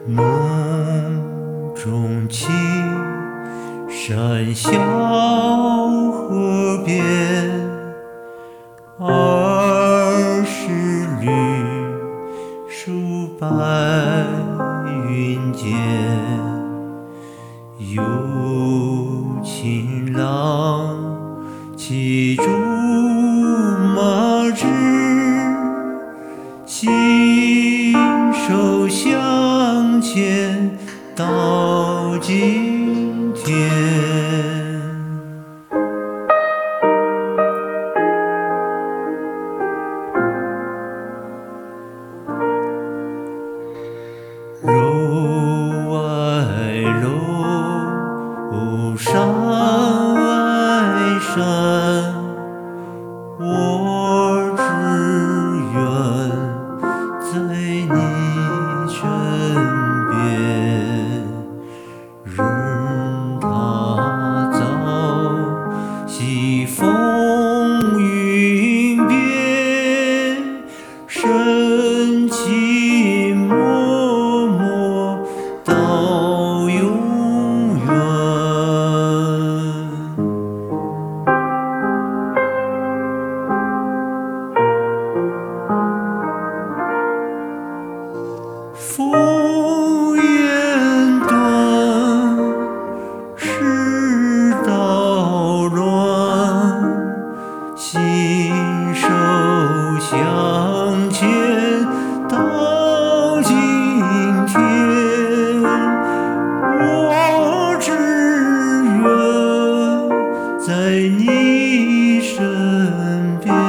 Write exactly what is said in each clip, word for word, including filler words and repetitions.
梦中情，山小河边，儿时绿树白云间，有情郎骑竹马至，心手相牵到今天。楼外楼，山外山，我只愿在你身边。任他朝夕风云变，深情脉脉到永远。烽烟断，世道乱，心手相牵到今天。我只愿在你身边，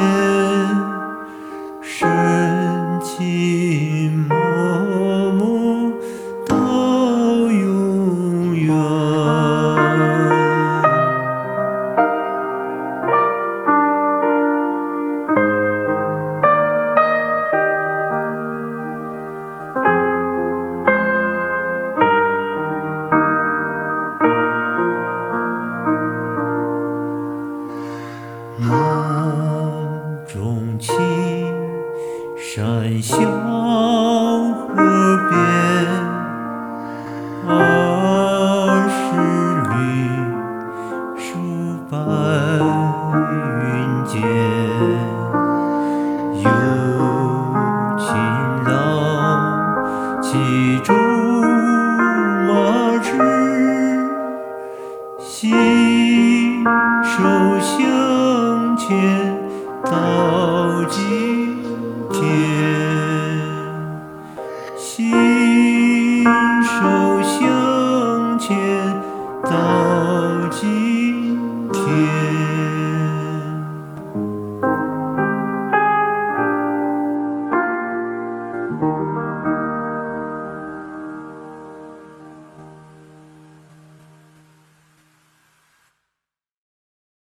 深情脉脉到永远。梦中情，山小河边，儿时绿树白云间，有情郎骑竹马至，心手相牵到今天，心手相牵到今天。